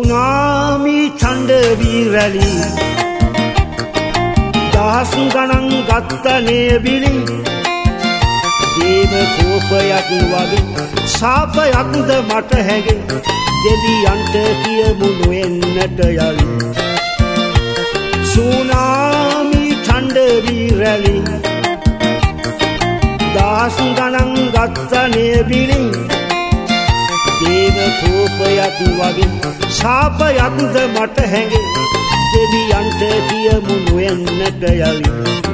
tsunami ඡණ්ඩ වීරලි දහස් ගණන් ගත්තනේ බිලි දේව කෝපයක් වගේ ශාපයක්ද මට හැගේ දෙවියන්ට කියමු නොෙන්නට යලි සුනාමි ඡණ්ඩ වීරලි දහස් ගණන් ගත්තනේ බිලි දේව කෝපයක් වගේ ශාපයක්ද මට හැගේ දෙවියන්ට කියමු නොෙන්නට යලි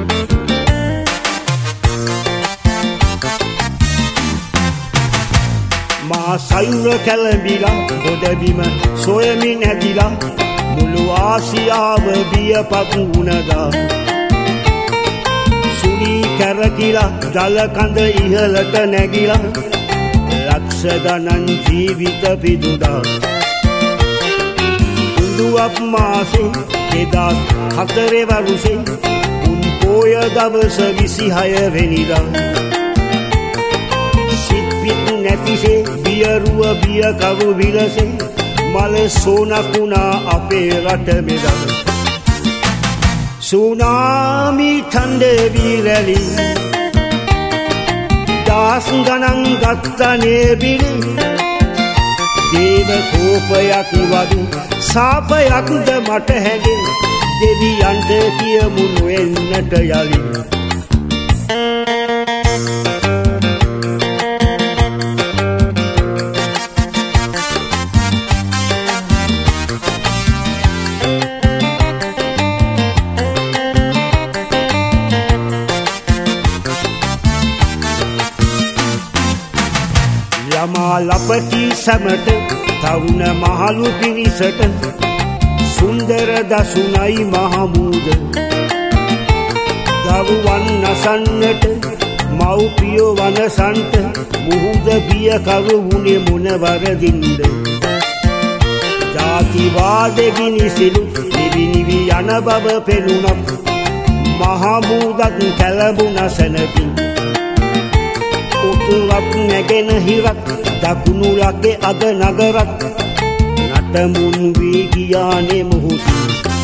මා සයුර කැළඹිලා ගොඩබිම සොයමින් ඇදිලා මුළු ආසියාව බියපත් වුණදා සුලී කැරකිලා ජල කඳ ඉහළට නැගිලා ලක්ෂ ගණන් ජීවිත පිදුදා උඳුවප් මාසේ 2004 වරුසේ උන් පෝය දවස 26 වෙනිදා සිත් පිට නැතිසේ බියරුව බිය කරු විලසේ මල සෝනකුණා අපේ රට මෙදා සුනාමි ඡණ්ඩ වීරලි දහස් ගණන් ගත්තනේ බිලි දේව කෝපයක් වගේ ශාපයක්ද මට හැගේ දෙවියන්ට කියමු නොෙන්නට යලි යමා ලපටි සැමට තරුණ මහලු පිරිසට සුන්දර දසුනයි මහමූද දරුවන් නසන්නට මව්පියෝ වනසන්ට මුහුද බිය කරු වුණේ මොන වරදින්ද ජාතිවාදෙගිනි සිලු නිවි යන බව පෙනුනත් මහමූදත් කැළඹුණ සැනකින් උතුරක් නැගෙන හිරක් දකුණු ලගේ අග නගරත් නටමුන් වී ගියානේ මොහොතින්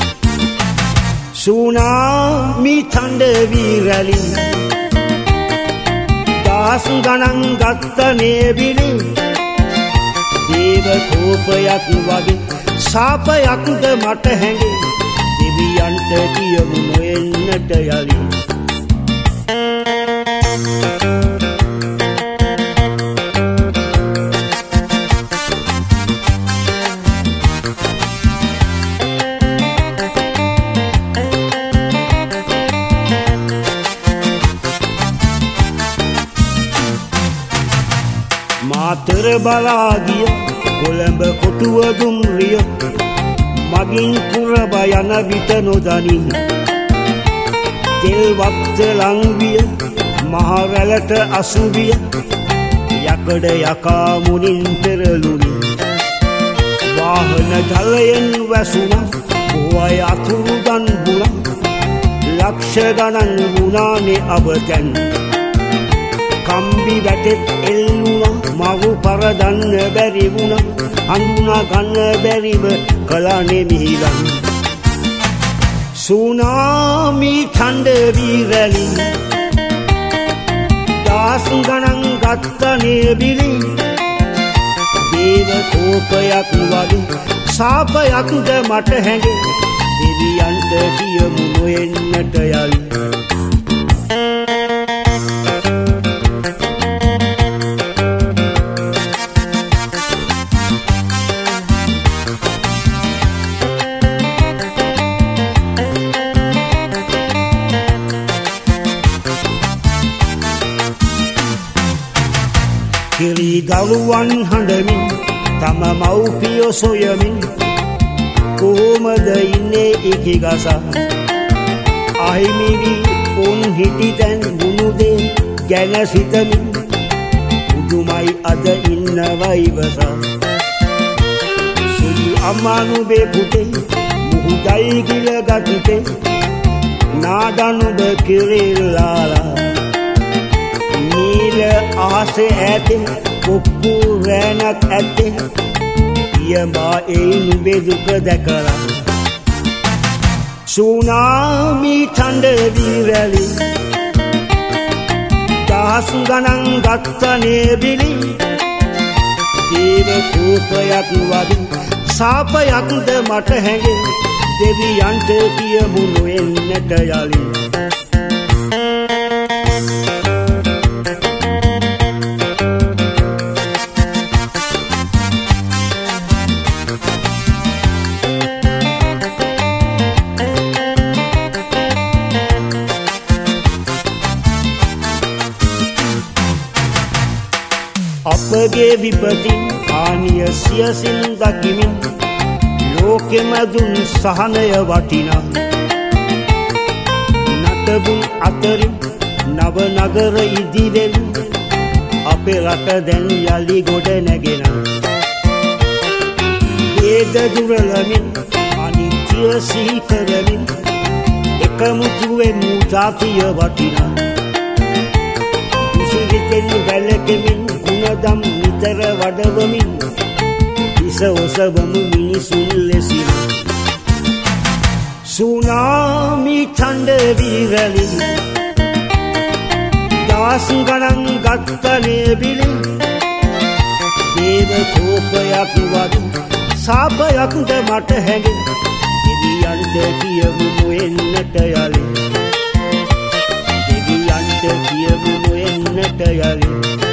සුනාමි ඡණ්ඩ වීරලි දහස් ගණන් ගත්තනේ බිලි දේව කෝපයක් වගේ ශාපයක්ද මට හැගේ දෙවියන්ට කියමු නොෙන්නට යලි මාතර බලා ගිය කොළඹ කොටුව දුම්රිය මගින් පුරබ යන විට නොදනි තෙල් වත්ත ලංවිය මහ රැළට අසුවිය යකඩ යකා මුනින් පෙරළුනි වාහන ජලයෙන් වැසුණා බොය අතුරුදන් බුණා ලක්ෂ ගණන් වුණානේ අබතැන් කම්බි වැටෙත් එල්ලුණා මව් පරදන්න බැරි වුණා හඳුනා ගන්න බැරිව කලානේ මිහිරන් සුනාමි ඡණ්ඩ වීරලි දහස් ගණන් ගත්තනේ බිලි දේව කෝපයක් වගේ ශාපයක්ද මට හැගේ දෙවියන්ට කියමු නොෙන්නට යලි කිරි දරුවන් හඬමින් තම මව්පියෝ සොයමින් කොහොමද ඉන්නේ ඉකිගසා අහිමි වී උන් හිටි තැන් බුණුදේ ගැන සිතමින් පුදුමයි අද ඉන්නවා ඉවසා සුදු අම්මානුබේ පුතේ මුහුදයි ගිල ගතුතේ නාඩනුබ කිරිල්ලාලා නීල ආසේ ඇතේ කොක්කු රැනක් ඇත්තේ පියඹා එයි නුඹේ දුක දැකලා සුනාමි ඡණ්ඩ විරලි දහස් ගණන් ගත්තනේ බිලි දේව කෝපයක් වදින් සාපයක්ද මට හැඟේ දෙවියන්ට කියමු නොඑන්නට යලි අපගේ විපතින් කානිය සියසින් දකිමින් ලෝකෙම දුන් සහනය වටිනා නටබුන් අතරින් නව නගර ඉදිවෙන් අපේ රට දැන් යලි ගොඩ නැගෙන වේද දුරලමින් අනිත්‍ය සිහි කරමින් එකමුතුවෙන් ජාතිය වටිනා විසිරිතෙන් වැළකෙමින් ගුණදම් නිතර වඩවමින් හිස ඔසවමු මිනිසුන් ලෙසින් සුනාමි ඡණ්ඩ විරලි දහස් ගණන් ගත්තනේ බිලි දේව කෝපයක් වදින් සාපයක්ද මට හැඟේ දෙවියන්ට කියමු නොඑන්නට යලි දෙවියන්ට කියමු නොඑන්නට යලි